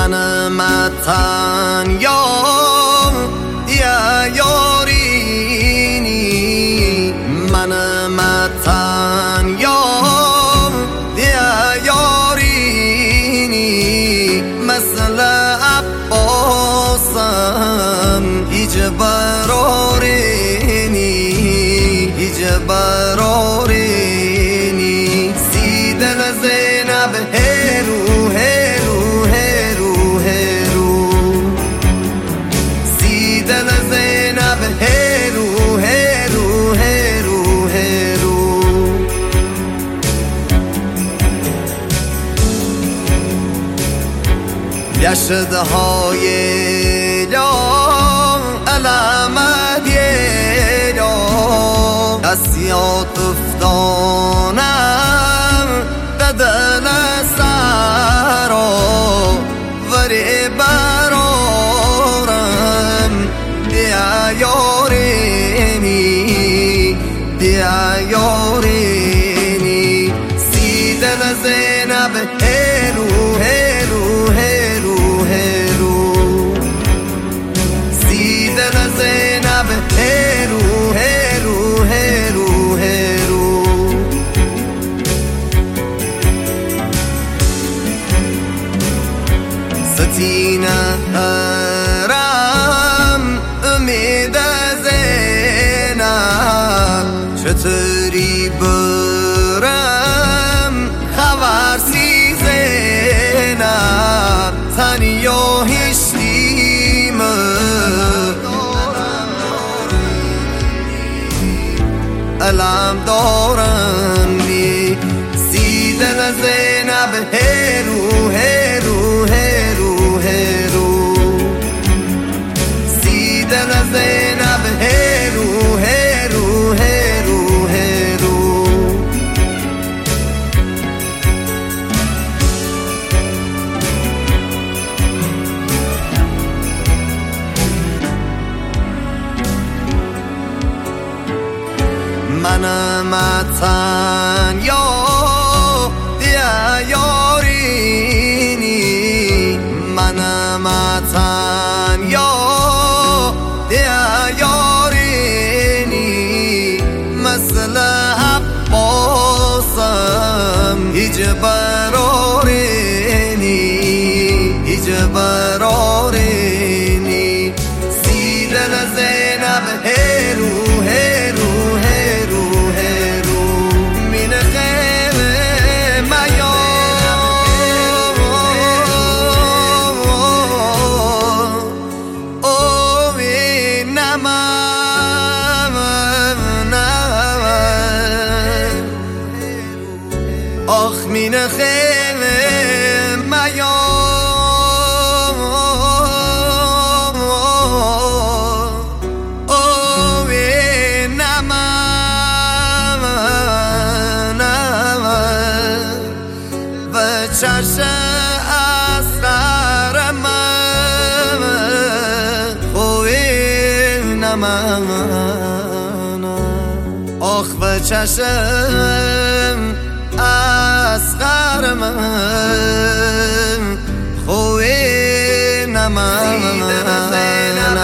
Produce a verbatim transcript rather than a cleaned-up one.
من متن یا یا یارینی من متن یا یا یارینی مثل عباسم هیچ برارینی هیچ برارینی سی دل زینب هرو هرو هرو هرو سی دل زینب هرو هرو هرو هرو یشدهای لا علامت لا دستیات افتانم ددل سرا وری برارم دیا یارینی دیا یارینی سی دل زینب هرو هرو هرو هرو سی دل زینب هرو هرو هرو هرو ستینه هرم امید زینب چطوری برم خبر سی زینب تنیا هشتیم علم دارم دی سی دل زینب هرو هرو هرو هرو سی دل زینب هرو هرو هرو هرو من متن یا یا یارینی من متن یا یا یارینی مثل عباسم هیچ برارینی هیچ برارینی سی دل زینب هرو هرو هرو هرو من خیل میا او نما آخ من خیل میا چرش اسرار من خوی نمان آخ و چشم اسرار من خوی نمان